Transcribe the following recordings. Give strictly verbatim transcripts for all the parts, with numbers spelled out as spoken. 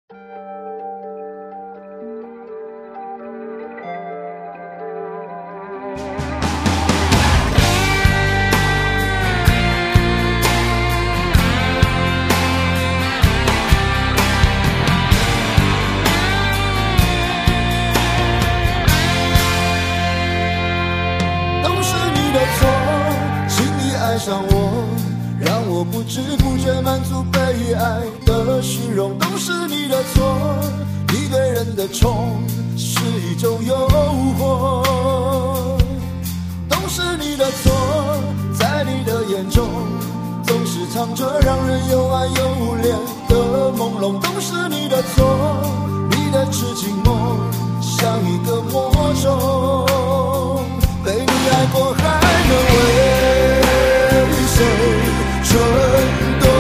上我，让我不知不觉满足被爱的虚荣，都是你的错。你对人的宠是一种诱惑，都是你的错。在你的眼中，总是藏着让人又爱又怜的朦胧，都是你的错。你的痴情梦像一个魔咒，被你爱过还能为谁蠢动？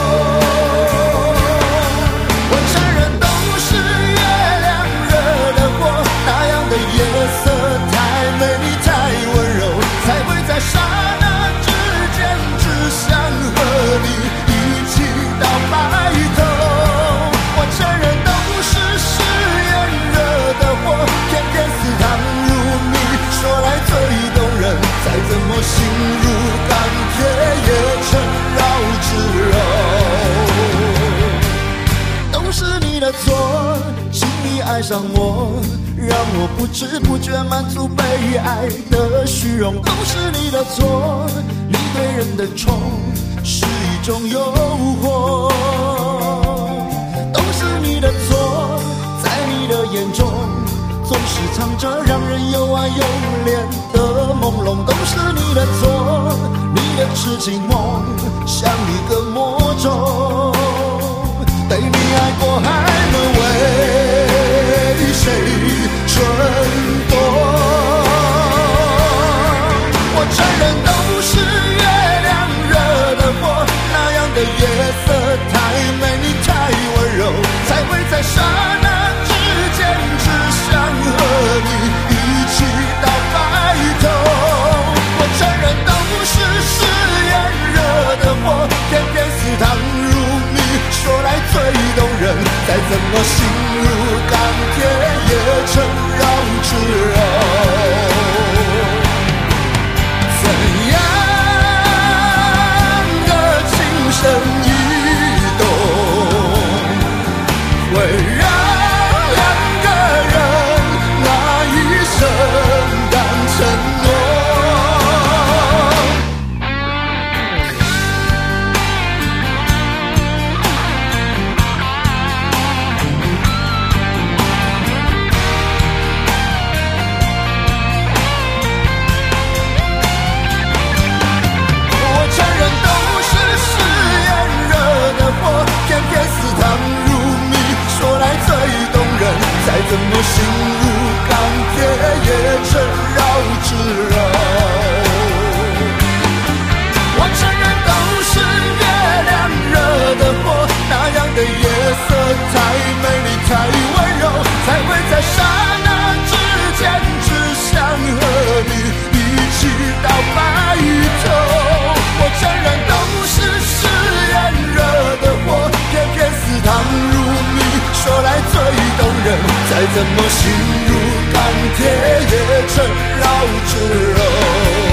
我承认都是月亮惹的祸，那样的夜色太美丽太温柔，才会在刹那之间只想和你一起到白头。我承认都是誓言惹的祸，偏偏似糖如蜜，说来最动人，再怎么心如钢铁也成绕指柔。都是你的错，轻易爱上我，让我不知不觉满足被爱的虚荣，都是你的错。你对人的宠是一种诱惑，都是你的错。在你的眼中总是藏着让人又爱又怜的朦胧，都是你的错。你的痴情梦像一个魔咒，被你爱过还能为谁蠢动？我承认都是月亮惹的祸，那样的夜色太美丽太温柔，才会在刹那之间只想和你一起到白头。我承认都是誓言惹的祸，偏偏似糖如蜜，说来最动人，再怎么心如钢铁也成绕指柔。怎样的情深意动，会让两个人那一生当承诺？再怎么心如钢铁也成绕指柔。我承认都是月亮惹的祸，那样的夜色太美丽太温柔，才会在刹那之间只想和你一起到白头。我承认都是誓言惹的祸，偏偏似糖如蜜，说来最动人，再怎么心如钢铁也成绕指柔。